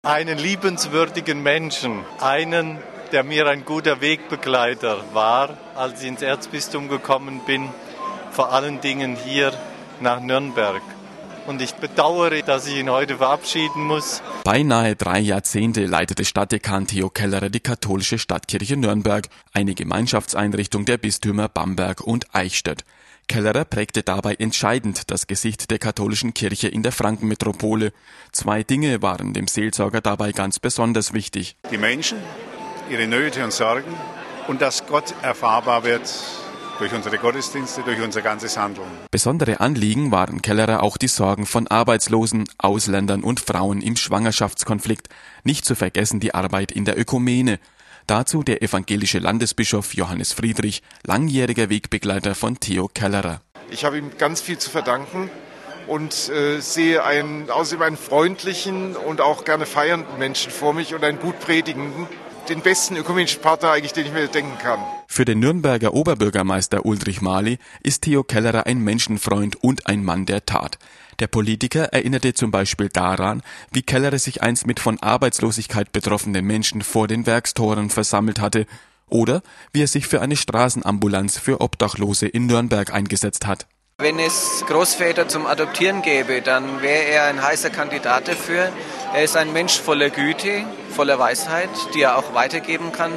Einen liebenswürdigen Menschen, einen, der mir ein guter Wegbegleiter war, als ich ins Erzbistum gekommen bin, vor allen Dingen hier nach Nürnberg. Und ich bedauere, dass ich ihn heute verabschieden muss. Beinahe 3 Jahrzehnte leitete Stadtdekan Theo Kellerer die katholische Stadtkirche Nürnberg, eine Gemeinschaftseinrichtung der Bistümer Bamberg und Eichstätt. Kellerer prägte dabei entscheidend das Gesicht der katholischen Kirche in der Frankenmetropole. 2 Dinge waren dem Seelsorger dabei ganz besonders wichtig. Die Menschen, ihre Nöte und Sorgen und dass Gott erfahrbar wird durch unsere Gottesdienste, durch unser ganzes Handeln. Besondere Anliegen waren Kellerer auch die Sorgen von Arbeitslosen, Ausländern und Frauen im Schwangerschaftskonflikt. Nicht zu vergessen die Arbeit in der Ökumene. Dazu der evangelische Landesbischof Johannes Friedrich, langjähriger Wegbegleiter von Theo Kellerer. Ich habe ihm ganz viel zu verdanken und sehe außerdem einen freundlichen und auch gerne feiernden Menschen vor mich und einen gut predigenden, den besten ökumenischen Partner eigentlich, den ich mir denken kann. Für den Nürnberger Oberbürgermeister Ulrich Mali ist Theo Kellerer ein Menschenfreund und ein Mann der Tat. Der Politiker erinnerte zum Beispiel daran, wie Kellerer sich einst mit von Arbeitslosigkeit betroffenen Menschen vor den Werkstoren versammelt hatte oder wie er sich für eine Straßenambulanz für Obdachlose in Nürnberg eingesetzt hat. Wenn es Großväter zum Adoptieren gäbe, dann wäre er ein heißer Kandidat dafür. Er ist ein Mensch voller Güte, voller Weisheit, die er auch weitergeben kann.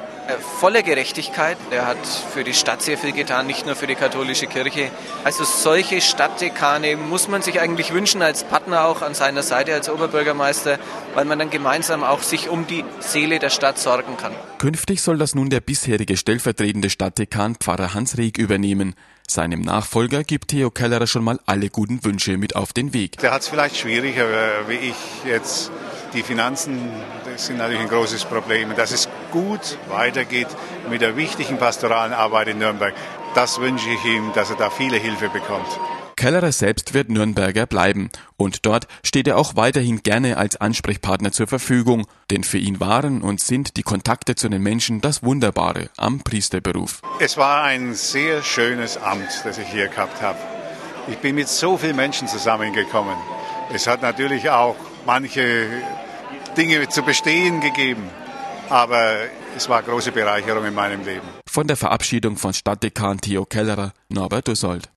Voller Gerechtigkeit. Er hat für die Stadt sehr viel getan, nicht nur für die katholische Kirche. Also solche Stadtdekane muss man sich eigentlich wünschen als Partner auch an seiner Seite als Oberbürgermeister, weil man dann gemeinsam auch sich um die Seele der Stadt sorgen kann. Künftig soll das nun der bisherige stellvertretende Stadtdekan Pfarrer Hans Rieck übernehmen. Seinem Nachfolger gibt Theo Kellerer schon mal alle guten Wünsche mit auf den Weg. Der hat es vielleicht schwieriger wie ich jetzt. Die Finanzen, das sind natürlich ein großes Problem. Dass es gut weitergeht mit der wichtigen pastoralen Arbeit in Nürnberg, das wünsche ich ihm, dass er da viele Hilfe bekommt. Kellerer selbst wird Nürnberger bleiben und dort steht er auch weiterhin gerne als Ansprechpartner zur Verfügung, denn für ihn waren und sind die Kontakte zu den Menschen das Wunderbare am Priesterberuf. Es war ein sehr schönes Amt, das ich hier gehabt habe. Ich bin mit so vielen Menschen zusammengekommen. Es hat natürlich auch manche Dinge zu bestehen gegeben, aber es war große Bereicherung in meinem Leben. Von der Verabschiedung von Stadtdekan Theo Kellerer, Norbert Dussold.